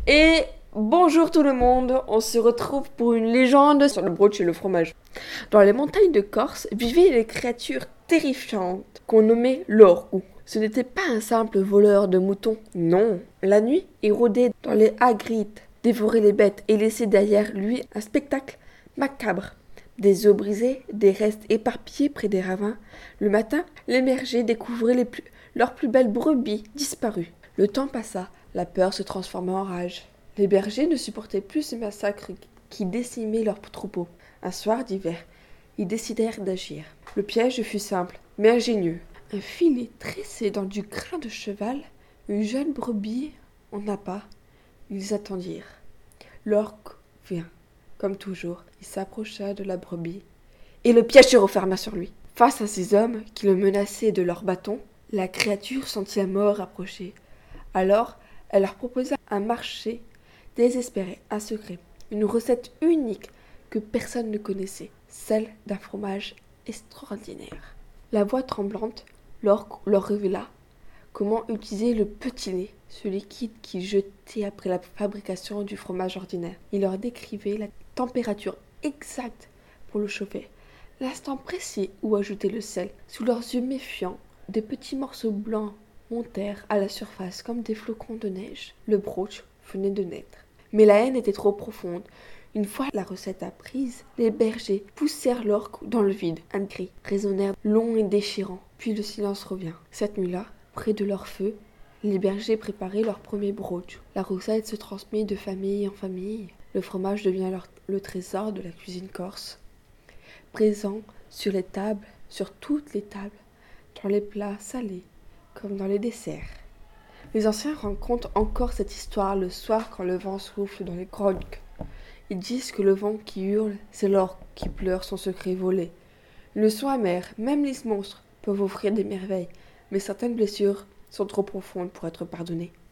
Et bonjour tout le monde, on se retrouve pour une légende sur le brooch et le fromage. Dans les montagnes de Corse vivaient des créatures terrifiantes qu'on nommait l'orgue. Ce n'était pas un simple voleur de moutons, non. La nuit, il rôdait dans les agrites, dévorait les bêtes et laissait derrière lui un spectacle macabre. Des os brisés, des restes éparpillés près des ravins. Le matin, les bergers découvraient leurs plus belles brebis disparues. Le temps passa, la peur se transforma en rage. Les bergers ne supportaient plus ce massacre qui décimait leurs troupeaux. Un soir d'hiver, ils décidèrent d'agir. Le piège fut simple, mais ingénieux. Un filet tressé dans du crin de cheval, une jeune brebis en appât. Ils attendirent. L'orque vint. Comme toujours, il s'approcha de la brebis, et le piège se referma sur lui. Face à ces hommes qui le menaçaient de leurs bâtons, la créature sentit la mort approcher. Alors, elle leur proposa un marché désespéré, un secret, une recette unique que personne ne connaissait, celle d'un fromage extraordinaire. La voix tremblante, l'orque leur révéla comment utiliser le petit lait, ce liquide qui jetait après la fabrication du fromage ordinaire. Il leur décrivait la température exacte pour le chauffer, l'instant précis où ajouter le sel. Sous leurs yeux méfiants, des petits morceaux blancs montèrent à la surface comme des flocons de neige. Le brooch venait de naître. Mais la haine était trop profonde. Une fois la recette apprise, les bergers poussèrent l'orque dans le vide. Un cri résonnèrent long et déchirant. Puis le silence revint. Cette nuit-là, près de leur feu, les bergers préparaient leur premier brooch. La recette se transmet de famille en famille. Le fromage devient le trésor de la cuisine corse. Présent sur les tables, sur toutes les tables, dans les plats salés comme dans les desserts. Les anciens racontent encore cette histoire le soir quand le vent souffle dans les grottes. Ils disent que le vent qui hurle, c'est l'orque qui pleure son secret volé. Une leçon amère, même les monstres peuvent offrir des merveilles, mais certaines blessures sont trop profondes pour être pardonnées.